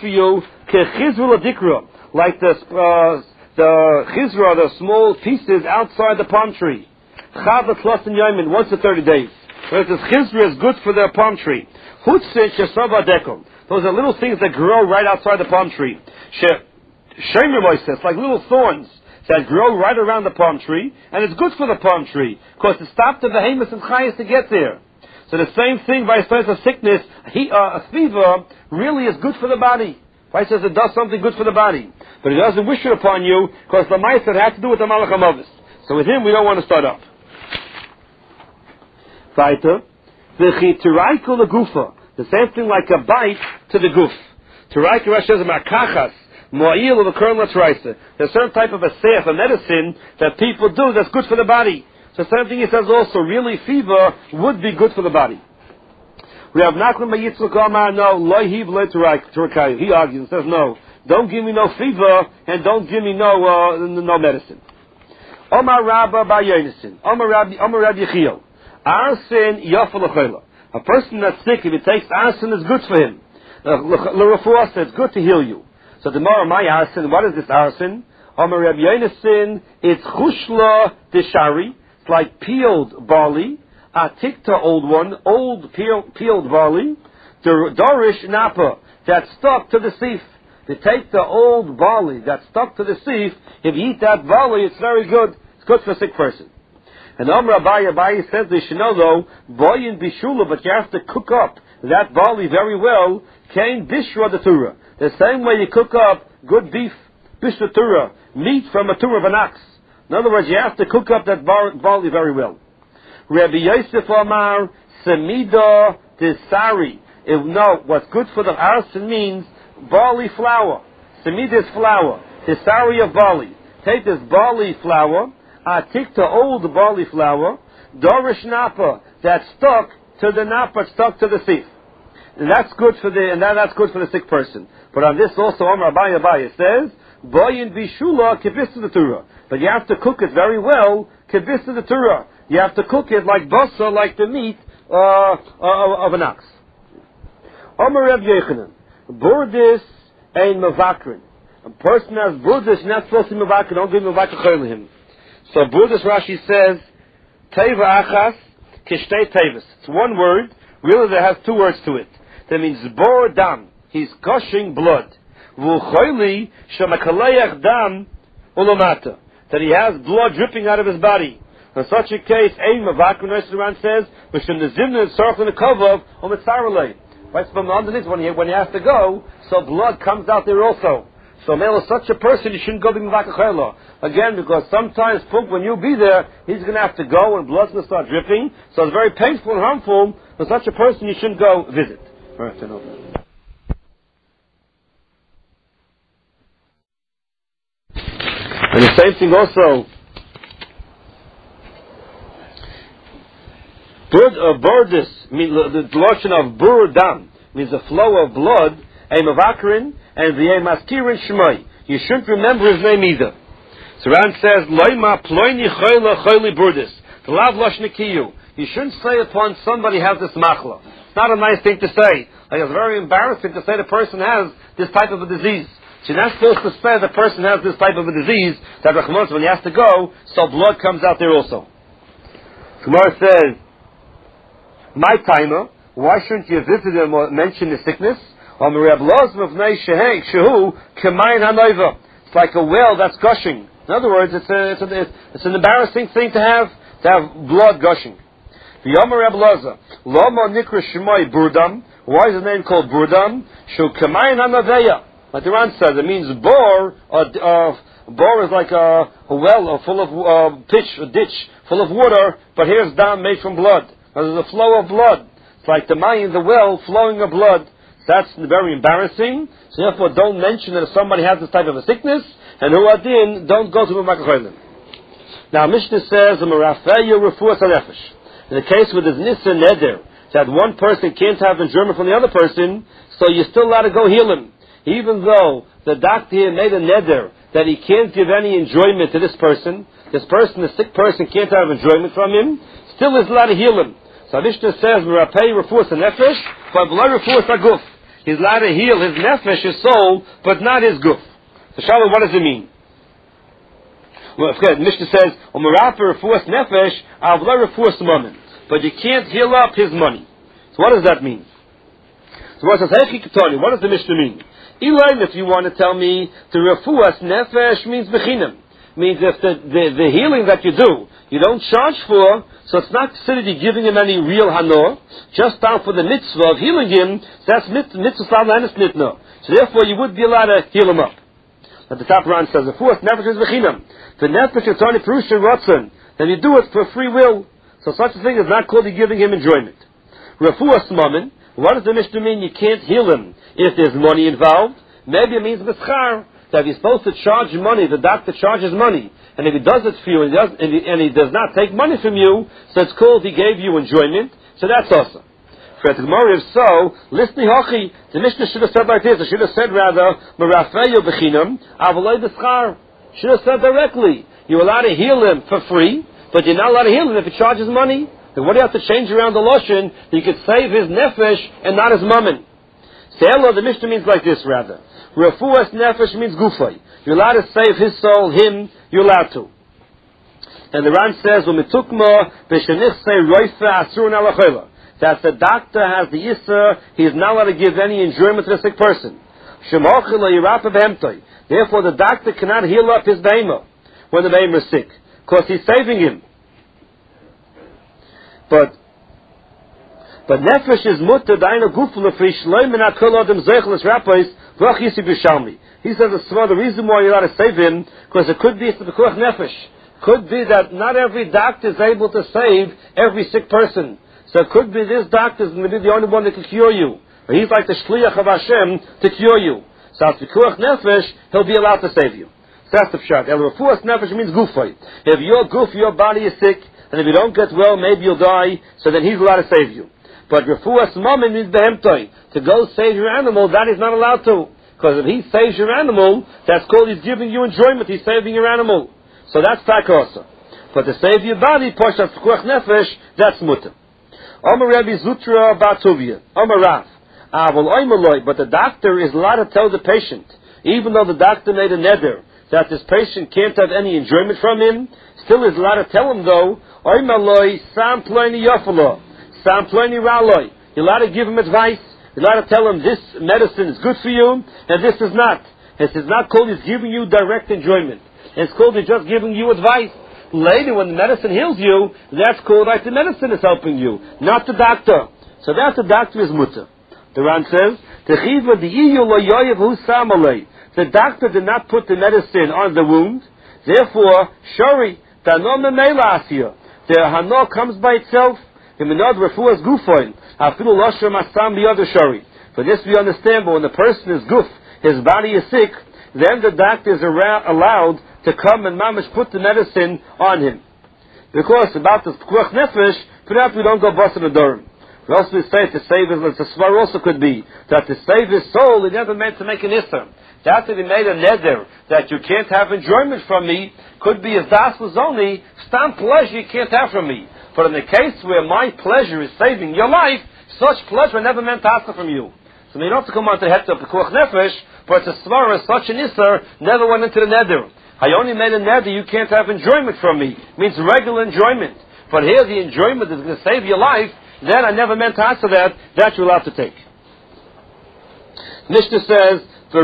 for you, kechizru ladikra, like the chizra, the small pieces outside the palm tree. Chavat tlasin yomin, once in 30 days. Whereas this chizra is good for the palm tree. Hutzin shesava dekom. Those are little things that grow right outside the palm tree. Shemer moises, like little thorns that grow right around the palm tree, and it's good for the palm tree, because it stopped the behemoths and chayas to get there. So the same thing, vice versa, sickness, a fever, really is good for the body. Vice versa, it does something good for the body. But it doesn't wish it upon you, because the ma'aser had to do with the malach hamavis. So with him, we don't want to start up. Weiter, the chitiraiku legufa, the same thing like a bite to the goof. Tiraiku Rashi says, makachas, mo'il of the kernel traisa. There's a certain type of a seif, a medicine, that people do that's good for the body. So same thing he says also, really fever would be good for the body. We have Nachman Yitzchak Amar, no, lo hiv lo tiraiku. He argues and says, no, don't give me no fever, and don't give me no medicine. Omar Rabba Bar Yonason, Omar Rabbi Yechiel. Arsin yafal. A person that's sick, if he takes arsin, it's good for him. L'refuah says it's good to heal you. So the more my arsin, what is this arsin? Omar Rabbi Yonason, it's chushla deshari. It's like peeled barley. Atikta old one, old peeled barley. Dorish napa, that's stuck to the sif. To take the old barley that's stuck to the sif, if you eat that barley, it's very good. It's good for a sick person. And Amr Abaye says they should know though, boyin bishula, but you have to cook up that barley very well. Kain bishra the Torah. The same way you cook up good beef, bishra Torah, meat from a Torah of an ox. In other words, you have to cook up that barley very well. Rabbi Yosef Amar semida desari. No, what's good for the arson means barley flour. Semida is flour. Desari of barley. Take this barley flour. Atikta old barley flour, dorish napa, that's stuck to the napa, stuck to the sif, and that's good for that's good for the sick person. But on this also, Omar Abaye says, boyin bishula kibis the Torah, but you have to cook it very well, kibis the Torah. You have to cook it like basa, like the meat of an ox. Omar Reb Yechanan, burdis ein mavakrin. A person has burdis, you're not supposed to mavakrin. Don't give mavakrin him. So Buddhist Rashi says, Teva achas kishtei tevas. It's one word. Really, there has two words to it. That means bor dam. He's gushing blood. V'uchoyli shemakalayach dam ulamata. That he has blood dripping out of his body. In such a case, ein mavakrin, Ran says, v'shem nezimna tzarach l'nekavav u'metzaralei. Right, from underneath when he has to go, so blood comes out there also. So, male, such a person, you shouldn't go be mavakachayla. Again, because sometimes, when you be there, he's going to have to go and blood's going to start dripping. So it's very painful and harmful. For such a person, you shouldn't go visit. All right, turn over. And the same thing also. Burdis, the lotion of burdam, means the flow of blood, a mavakrin, and the maskirin shmai. You shouldn't remember his name either. So Ran says, Loima ploini choyla choyli burdis. The lav loshnikiyu. You shouldn't say upon somebody has this machla. It's not a nice thing to say. Like, it's very embarrassing to say the person has this type of a disease. So you're not supposed to say the person has this type of a disease, that Rachmanos, when he has to go, so blood comes out there also. Gemara says, my timer, why shouldn't you visit him or mention his sickness? It's like a well that's gushing. In other words, it's an embarrassing thing to have blood gushing. Why is the name called Burdam? Like the Ran says, it means bore. Bore is like a well full of pitch, a ditch full of water, but here's dam made from blood. Now, there's a flow of blood. It's like the mayim, the well flowing of blood. That's very embarrassing. So therefore, don't mention that if somebody has this type of a sickness, and who adin, don't go to Mavakachaylim. Now, Mishnah says, in the case with this Nissa Neder, that one person can't have enjoyment from the other person, so you're still allowed to go heal him. Even though the doctor here made a Neder that he can't give any enjoyment to this person, the sick person can't have enjoyment from him, still is allowed to heal him. So Mishnah says, but below refuas aguf. he's allowed to heal his nefesh, his soul, but not his guf. So Shalom, what does it mean? Well, the Mishnah says, "Umaraper refuas nefesh, avla refuas mammon." But you can't heal up his money. So what does that mean? So what does the Mishnah mean? Elaine, if you want to tell me the refuas nefesh means bechinam, means if the healing that you do, you don't charge for, so it's not considered you giving him any real hanor, just down for the mitzvah of healing him, that's mitzvah and it's nitno. So therefore you would be allowed to heal him up. At the top Ran says, refuas nefesh is bechinam. The nefesh is only perusha rotzen, then you do it for free will. So such a thing is not called you giving him enjoyment. Refuas mammon, what does the Mishnah mean you can't heal him if there's money involved? Maybe it means mischar, that if you're supposed to charge money, the doctor charges money, and if he does it for you and he does not take money from you, so it's called he gave you enjoyment, so that's awesome. For the Gemara, if so, listen, Hochi, the Mishnah should have said like this, it should have said rather, Merafeyo bechinam, avaloi b'schar. Should have said directly, you're allowed to heal him for free, but you're not allowed to heal him if he charges money. Then what do you have to change around the lashon that you could save his nefesh and not his mammon? Se'elo, the Mishnah means like this rather. Refuas nefesh means gufay. You're allowed to save his soul, him, you're allowed to. And the Ran says, that the doctor has the Issa, he is not allowed to give any enjoyment to the sick person. Therefore the doctor cannot heal up his behemoth when the behemoth is sick, because he's saving him. But nefesh is mutter daina gufel lefish loim and akol adam zeichel rapos v'ach yisig b'shalmi. He says the reason why you're allowed to save him, because it could be it's the b'kuach nefesh. Could be that not every doctor is able to save every sick person. So it could be this doctor is going to be the only one that can cure you. Or he's like the shliach of Hashem to cure you. So as b'kuach nefesh, he'll be allowed to save you. So that's the pshat. El refuas nefesh means gufay. If your guf, your body is sick, and if you don't get well, maybe you'll die, so then he's allowed to save you. But refuas mammon means behemtoi. To go save your animal, that is not allowed to. Because if he saves your animal, that's called he's giving you enjoyment, he's saving your animal. So that's takosa. But to save your body, poshat p'kuach nefesh, that's mutter. Omer Rabbi Zutra Batuvia. Omer Rav. But the doctor is allowed to tell the patient, even though the doctor made a neder, that this patient can't have any enjoyment from him, still is allowed to tell him though, Oimaloi Sam Ploni Yofalo, Sam Ploni Raloi. You're allowed to give him advice. You're allowed to tell him this medicine is good for you, and this is not. It is not called he's giving you direct enjoyment. It's called he's just giving you advice. Later, when the medicine heals you, that's called like the medicine is helping you, not the doctor. So that's the doctor is mutter. The Ran says, the doctor did not put the medicine on the wound. Therefore, shori, the hano comes by itself. For this we understand, but when the person is guf, his body is sick, then the doctor is allowed to come and mamish put the medicine on him. Because about the p'kuach nefesh, perhaps we don't go bust in the durham. We also say to save his, the svar also could be, that to save his soul, he never meant to make an issur. That he made a neder, that you can't have enjoyment from me, could be his das was only, stam pleasure you can't have from me. But in the case where my pleasure is saving your life, such pleasure never meant to ask from you. So you don't have to come on to the head of p'kuach nefesh, but the svar, such an issur, never went into the neder. I only made a neder, you can't have enjoyment from me. It means regular enjoyment. But here the enjoyment is going to save your life, then I never meant to answer that you'll have to take. Mishnah says,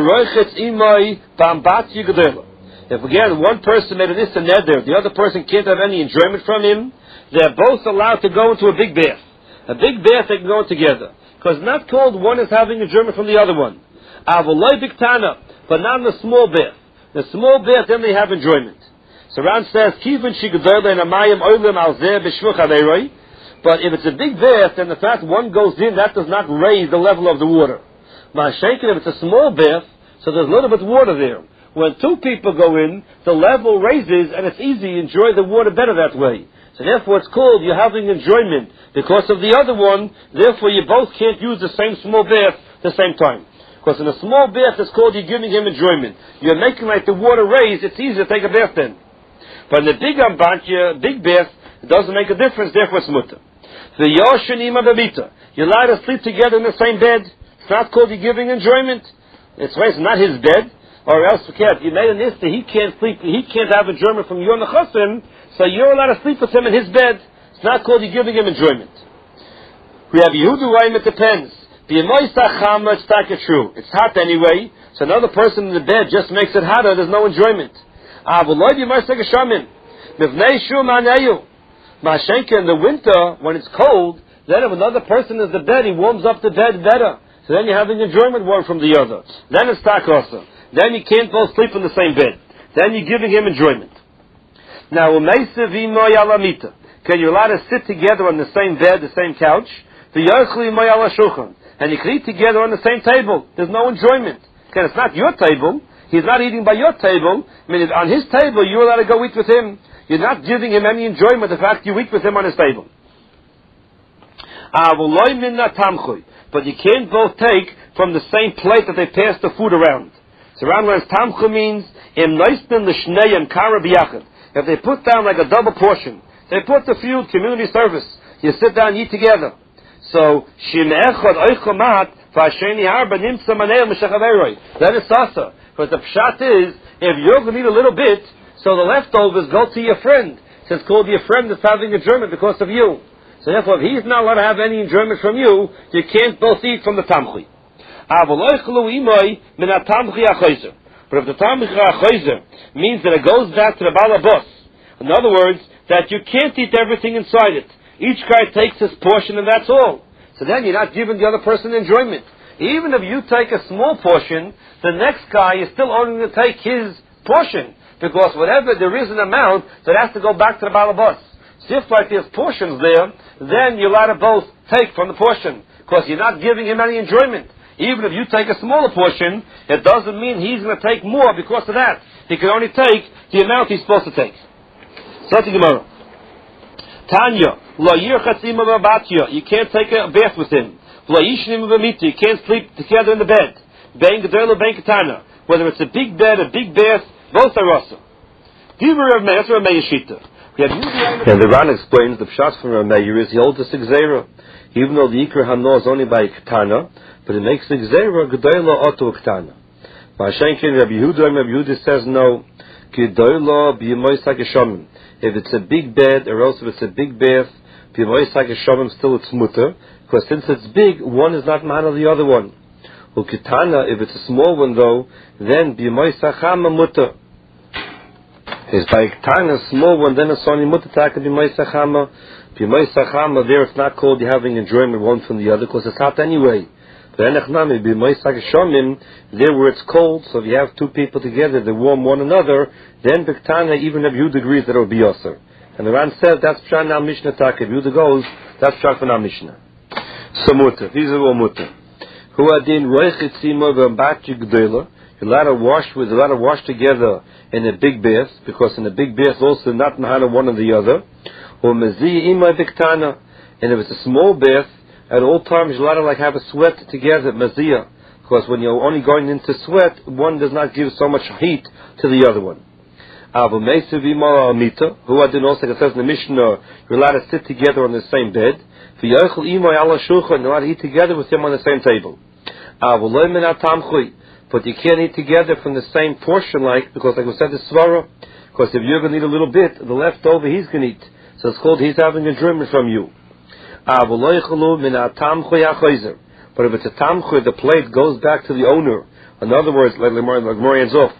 if again one person made an issa neder, the other person can't have any enjoyment from him, they're both allowed to go into a big bath. A big bath they can go in together. Because it's not called one is having enjoyment from the other one. Avoloi biktana, but not in a small bath. The small bath, then they have enjoyment. So Ran says, Kivin shigadola and amayim oilim al zeh b'shvuch aleroi. But if it's a big bath, then the fact one goes in, that does not raise the level of the water. Ma'ashenkin, if it's a small bath, so there's a little bit of water there. When two people go in, the level raises, and it's easy to enjoy the water better that way. So therefore it's called you're having enjoyment. Because of the other one, therefore you both can't use the same small bath at the same time. Because in a small bath, it's called you're giving him enjoyment. You're making like the water raise, it's easy to take a bath then. But in the big big bath, it doesn't make a difference, therefore it's mutter. The Yoshanima Babita. You're allowed to sleep together in the same bed. It's not called you giving enjoyment. It's not his bed, or else you made an ista, he can't sleep, he can't have enjoyment from your nechasim, so you're allowed to sleep with him in his bed. It's not called you giving him enjoyment. We have Yehuda Raim, it depends. It's true. It's hot anyway, so another person in the bed just makes it hotter, there's no enjoyment. In the winter, when it's cold, then if another person is in the bed, he warms up the bed better. So then you're having enjoyment one from the other. Then it's takosa. Then you can't both sleep in the same bed. Then you're giving him enjoyment. Now, can you allowed to sit together on the same bed, the same couch? And you can eat together on the same table. There's no enjoyment. Okay, it's not your table. He's not eating by your table. I mean, on his table, you're allowed to go eat with him. You're not giving him any enjoyment the fact you eat with him on his table. But you can't both take from the same plate that they pass the food around. So around where tamcha means if they put down like a double portion, they put the field community service. You sit down and eat together. So that is sasa. But the pshat is, if you're going to eat a little bit, so the leftovers go to your friend. So it's called your friend that's having enjoyment because of you. So therefore, if he's not allowed to have any enjoyment from you, you can't both eat from the tamchi. But if the tamchi means that it goes back to the balabos, in other words, that you can't eat everything inside it. Each guy takes his portion and that's all. So then you're not giving the other person enjoyment. Even if you take a small portion, the next guy is still only going to take his portion. Because whatever, there is an amount that has to go back to the balabos. So if like there's portions there, then you're allowed to both take from the portion. Because you're not giving him any enjoyment. Even if you take a smaller portion, it doesn't mean he's going to take more because of that. He can only take the amount he's supposed to take. So that's the Gemara. Tanya, you can't take a bath with him. You can't sleep together in the bed. Whether it's a big bed, a big bath, both are also. And the Ran explains the pshat from Rameir is he holds the Gzeira. Even though the Ikra Hano is only by Ketana, but it makes the Gzeira Gedoyla Oto Ketana. Mashenkin Rabbi Yehuda says no. Gedoyla B'Yemois HaGeshomim. If it's a big bed, or else if it's a big bath, B'Yemois HaGeshomim still it's mutter, because since it's big, one is not man of the other one. Ketana, if it's a small one though, then B'Yemois HaChama mutter. It's by Ketana, a small one, then it's only mutter taka B'Yemois HaChama. B'Yemois HaChama, there it's not called you having enjoyment one from the other, because it's hot anyway. There where it's cold, so if you have two people together, they warm one another, then B'Ktana, even if Yehuda agrees that it will be Yosser. And the Ran says, that's Pshat now Mishnah Tak. If Yehuda goes, that's Pshat for now Mishnah. So Mutter, these are all Mutter. Who adin roichitzima v'ambatchi g'dela, you're allowed to wash together in a big bath, because in a big bath also not mahana one or the other. Or mezi imay B'Ktana, and if it's a small bath, at all times, you're allowed to have a sweat together, maziyah, because when you're only going into sweat, one does not give so much heat to the other one. Who I didn't also, it says in the Mishnah, you're allowed to sit together on the same bed. You're allowed to eat together with him on the same table. But you can't eat together from the same portion, because like we said, the svara, because if you're going to eat a little bit, the leftover he's going to eat. So it's called he's having a enjoyment from you. But if it's a tamchoy, the plate goes back to the owner. In other words, like Morian Zof,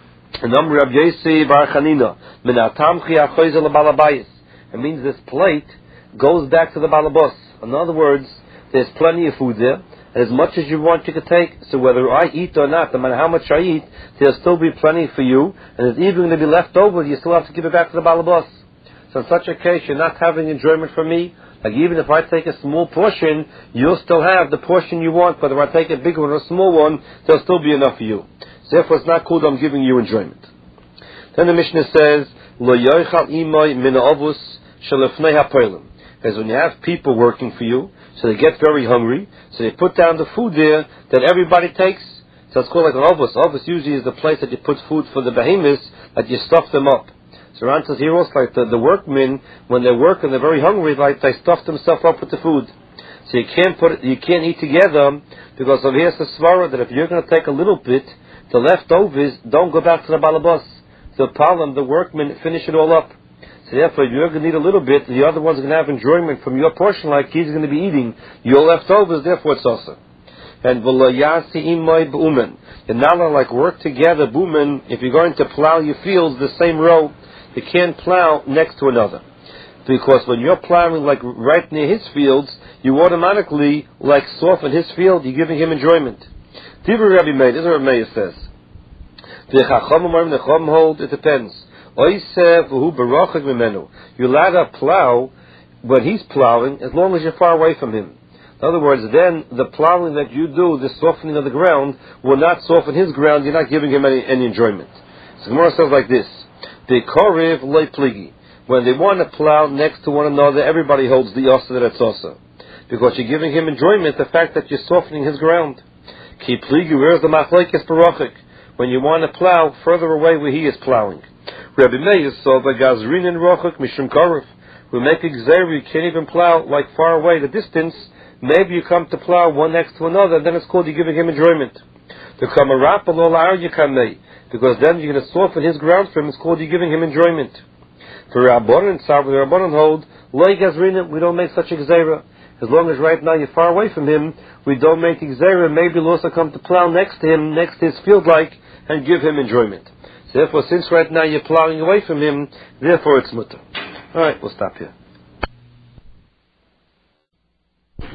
it means this plate goes back to the balabos. In other words, there's plenty of food there, and as much as you want you can take. So whether I eat or not, no matter how much I eat, there'll still be plenty for you, and there's even going to be left over, you still have to give it back to the balabos. So in such a case, you're not having enjoyment from me. Like even if I take a small portion, you'll still have the portion you want. Whether I take a big one or a small one, there'll still be enough for you. So therefore, it's not cool that I'm giving you enjoyment. Then the Mishnah says, Lo yoichal imay min avus shelefnei hapolim. Because when you have people working for you, so they get very hungry, so they put down the food there that everybody takes. So it's called like an avus. Avus usually is the place that you put food for the behemoths, that you stuff them up. So Ran says here also, like the workmen, when they work and they're very hungry, like they stuff themselves up with the food. So you can't eat together, because of here's the svara that if you're going to take a little bit, the leftovers don't go back to the balabas. The palam, the workman, finish it all up. So therefore, you're going to need a little bit, the other one's going to have enjoyment from your portion, like he's going to be eating your leftovers, therefore it's also. And you're not allowed like work together, boomen, if you're going to plow your fields the same row, you can't plow next to another. Because when you're plowing like right near his fields, you automatically like soften his field, you're giving him enjoyment. Tivur Rabbi Meir, this is what Rabbi Meir says. The Chacham hold, it depends. You're allowed to plow when he's plowing as long as you're far away from him. In other words, then the plowing that you do, the softening of the ground, will not soften his ground. You're not giving him any enjoyment. So the Gemara says like this: the korev loy pligi. When they want to plow next to one another, everybody holds the osa that it's osa, because you're giving him enjoyment. The fact that you're softening his ground. Ki pligi, where's the machlekes parochik? When you want to plow further away where he is plowing. Rabbi Meir saw the gazrin and rochik mishum korev. We make a gzeir, you can't even plow like far away the distance. Maybe you come to plow one next to another, and then it's called you're giving him enjoyment. The kamarap alol you kamei, because then you're going to soften his ground for him. It's called you're giving him enjoyment. For Rabbanan and Sav, the Rabbanan hold loy gazrinim. We don't make such a gzeira. As long as right now you're far away from him, we don't make a gzeira. Maybe you'll also come to plow next to him, next to his field, like, and give him enjoyment. So therefore, since right now you're plowing away from him, therefore it's mutter. All right, we'll stop here.